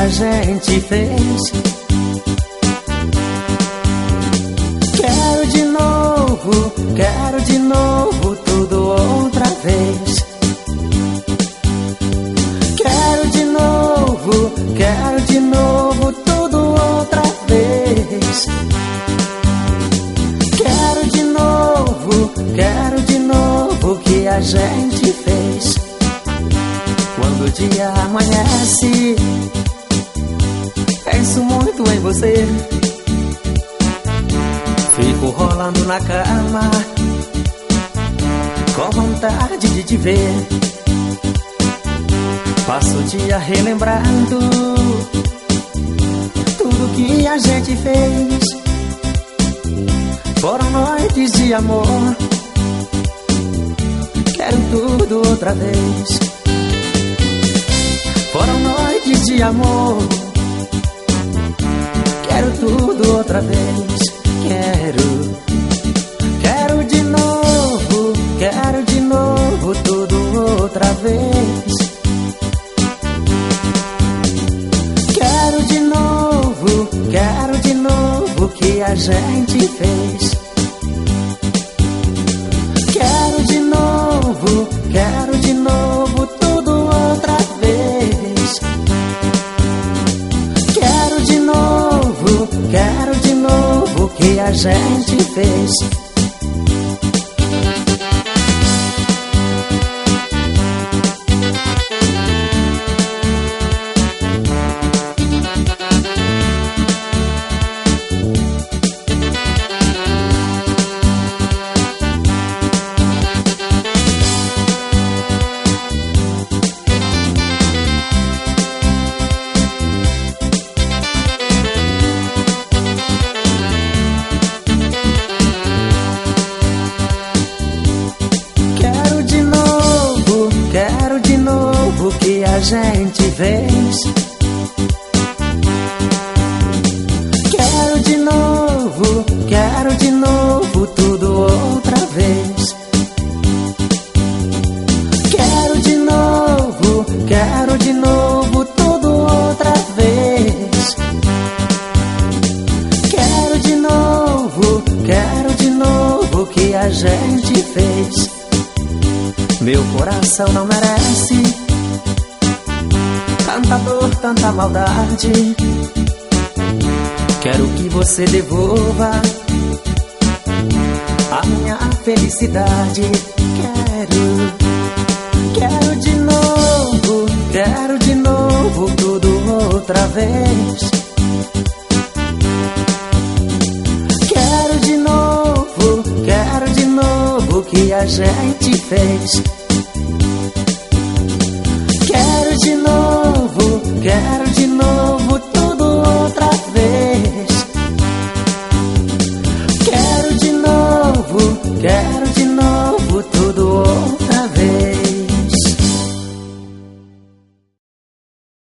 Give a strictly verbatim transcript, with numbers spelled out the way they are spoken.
a gente fez. Quero de novo, quero de novo tudo outra vez. Quero de novo, quero de novo tudo outra vez. Quero de novo, quero de novo o que a gente fez. Quando o dia amanhece, penso muito em você. Fico rolando na cama, com vontade de te ver. Passo o dia relembrando tudo que a gente fez. Foram noites de amor, quero tudo outra vez. Foram noites de amor, quero tudo outra vez. Quero, quero de novo, quero de novo tudo outra vez. Quero de novo, quero de novo o que a gente fez. Quero de novo, quero de novo tudo outra vez. Quero de novo, quero de novo o que a gente fez. Quero de novo o que a gente fez. Quero de novo, quero de novo tudo outra vez. Quero de novo, quero de novo tudo outra vez. Quero de novo, quero de novo o que a gente fez. Meu coração não merece tanta dor, tanta maldade. Quero que você devolva a minha felicidade. Quero, quero de novo, quero de novo tudo outra vez. Quero de novo, quero de novo o que a gente fez.